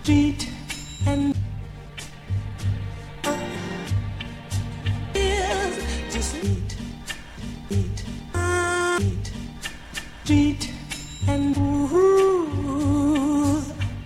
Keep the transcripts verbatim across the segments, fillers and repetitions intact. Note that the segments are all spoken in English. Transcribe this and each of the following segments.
street and just eat, eat, eat, street and ooh,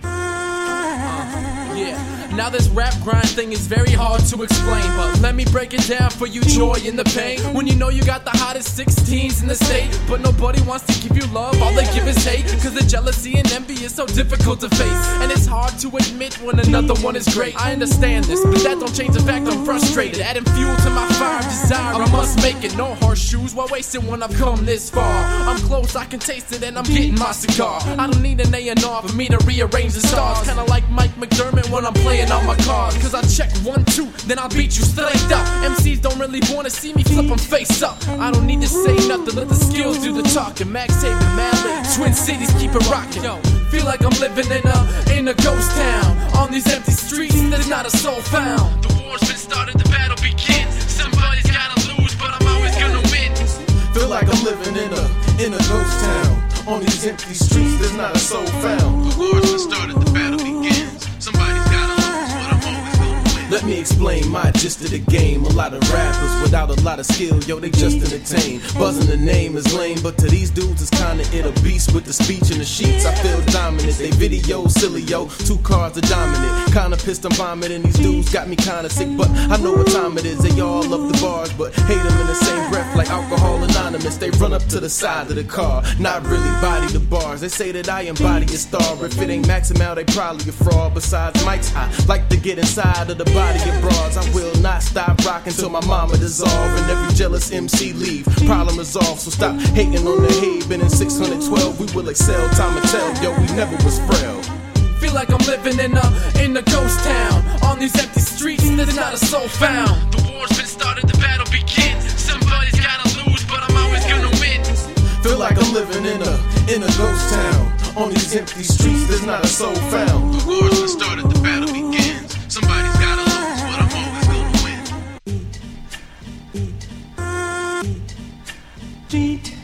yeah. Now this rap grind thing is very hard to explain, but let me break it down for you, joy in the pain. When you know you got the hottest sixteens in the state, but nobody wants to give you love, all they give is hate. Cause the jealousy and envy is so difficult to face, and it's hard to admit when another one is great. I understand this, but that don't change the fact I'm frustrated. Adding fuel to my fire of desire, I must make it. No horseshoes, why waste it when I've come this far? I'm close, I can taste it, and I'm getting my cigar. I don't need an A and R for me to rearrange the stars. Kinda like Mike McDermott when I'm playing on my cards. Cause I check one, two, then I'll beat you straight up. M Cs don't really wanna see me flip them face up. I don't need to say nothing, let the skills do the talking. Max Taven, Madlib, Twin Cities keep it rocking. Yo, feel like I'm living in a, in a ghost town. On these empty streets, there's not a soul found. The war's been started, the battle begins. Somebody's gotta lose, but I'm always gonna win. Feel like I'm living in a, in a ghost town. On these empty streets, there's not a soul found. The war's been started, the battle begins. Somebody's gotta lose, but I'm always gonna win. Let me explain my gist of the game. A lot of rappers without a lot of skill, yo, they just entertain. Buzzing the name is lame, but to these dudes it's kinda it a beast with the speech and the sheets. I feel dominant, they videos silly, yo. Two cars are dominant. Kinda pissed I'm vomiting. These dudes got me kinda sick, but I know what time it is. They all love the bars, but hate them in the same breath like Alcohol Anonymous. They run up to the side of the car, not really body the bars. They say that I embody a star. If it ain't Maxim out, they probably a fraud. Besides mics, I like to get inside of the body of broads. I will not stop rocking till my mama dissolve and every jealous M C leave. Problem resolved, so stop hating on the hate. Been in six hundred twelve, we will excel. Time to tell, yo, we never was frail. Feel like I'm living in a, in a ghost town. On these empty streets, there's not a soul found. The war's been started, the battle begins. Somebody's gotta lose, but I'm always gonna win. Feel like I'm living in a, in a ghost town. On these empty streets, there's not a soul found. The war's been started, the battle begins. Somebody's gotta lose, but I'm always gonna win. eat, eat, eat, street.